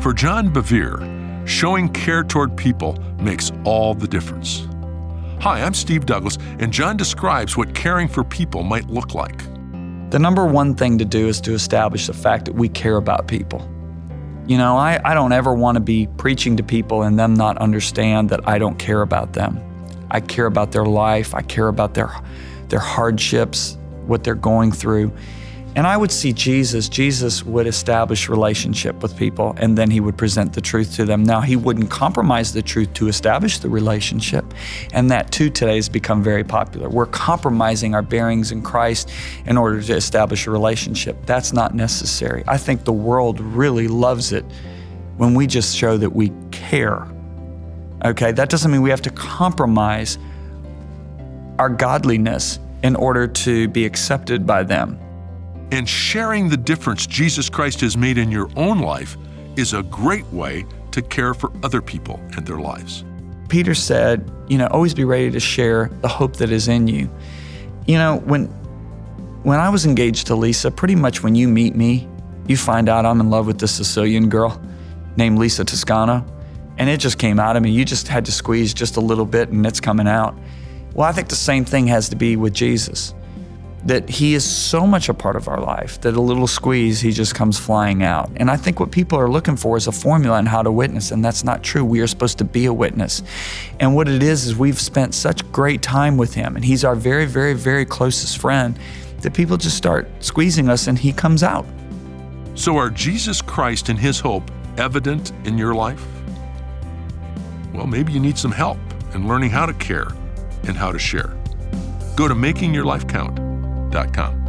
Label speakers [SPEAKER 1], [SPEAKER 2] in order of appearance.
[SPEAKER 1] For John Bevere, showing care toward people makes all the difference. Hi, I'm Steve Douglas, and John describes what caring for people might look like.
[SPEAKER 2] The number one thing to do is to establish the fact that we care about people. You know, I don't ever want to be preaching to people and them not understand that I don't care about them. I care about their life. I care about their hardships, what they're going through. And I would see Jesus. Jesus would establish relationship with people, and then he would present the truth to them. Now, he wouldn't compromise the truth to establish the relationship. And that too today has become very popular. We're compromising our bearings in Christ in order to establish a relationship. That's not necessary. I think the world really loves it when we just show that we care. Okay, that doesn't mean we have to compromise our godliness in order to be accepted by them.
[SPEAKER 1] And sharing the difference Jesus Christ has made in your own life is a great way to care for other people and their lives.
[SPEAKER 2] Peter said, always be ready to share the hope that is in you. When I was engaged to Lisa, pretty much when you meet me, you find out I'm in love with this Sicilian girl named Lisa Toscano, and it just came out of me. You just had to squeeze just a little bit and it's coming out. Well, I think the same thing has to be with Jesus, that he is so much a part of our life that a little squeeze, he just comes flying out. And I think what people are looking for is a formula on how to witness, and that's not true. We are supposed to be a witness. And what it is we've spent such great time with him, and he's our very, very, very closest friend, that people just start squeezing us and he comes out.
[SPEAKER 1] So are Jesus Christ and his hope evident in your life? Well, maybe you need some help in learning how to care and how to share. Go to makingyourlifecount.com.